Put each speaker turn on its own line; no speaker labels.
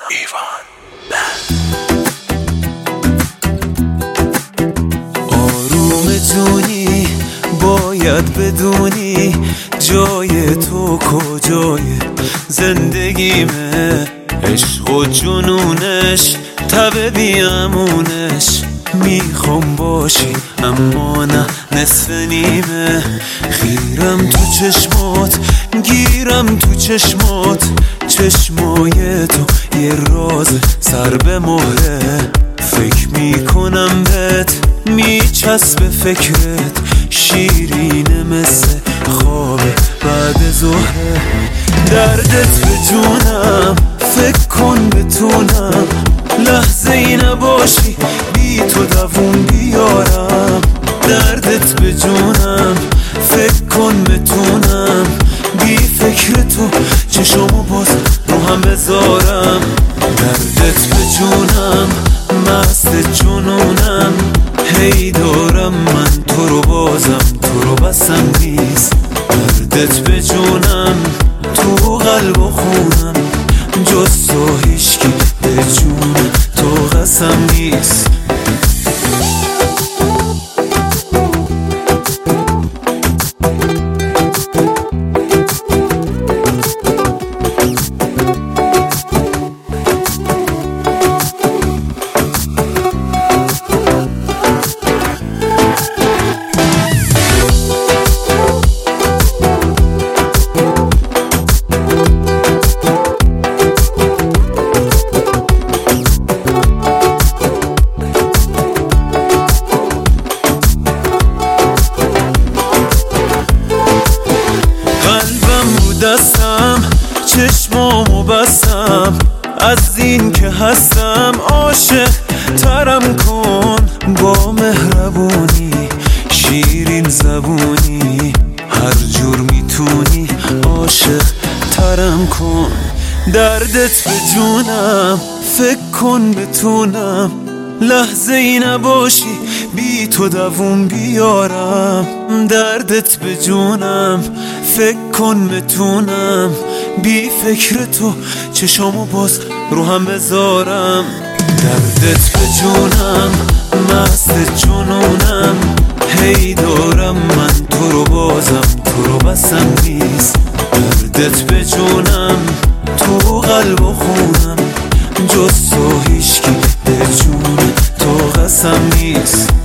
ایوان آرومتونی باید بدونی جای تو کجای زندگیمه، عشق و جنونش تب بیامونش. میخوام باشی اما نه نصف نیمه، خیرم تو چشمات گیرم تو چشمات، چشمای تو یه راز سر به مهره. فکر میکنم بهت میچسبه فکرت، شیرینه مثل خواب بعد ظهره. دردت به جونم فکر کن بتونم لحظه ای نباشی بی تو دووم بیارم. دردت به جونم فکر کن بتونم بی فکر تو چشمو باز رو هم بذارم. دردت به جونم مست جنونم، هی دارم من تو رو بازم تو رو بسم نیست. دردت به جونم تو قلب و خونم، جز تو هیچکی به جون تو قسم نیست. دستم چشمامو بستم، از این که هستم عاشق ترم کن. با مهربونی شیرین زبونی هر جور میتونی عاشق ترم کن. دردت به جونم فکر کن بتونم لحظه ای نباشی بی تو دووم بیارم. دردت به جونم فکر کن بتونم بی فکر تو چشامو باز رو هم بذارم. دردت به جونم مست جنونم، هی دارم من تو رو بازم تو رو بسم نیست. دردت به جونم تو قلب و خونم، جز تو هیچکی به جون تو قسم نیست.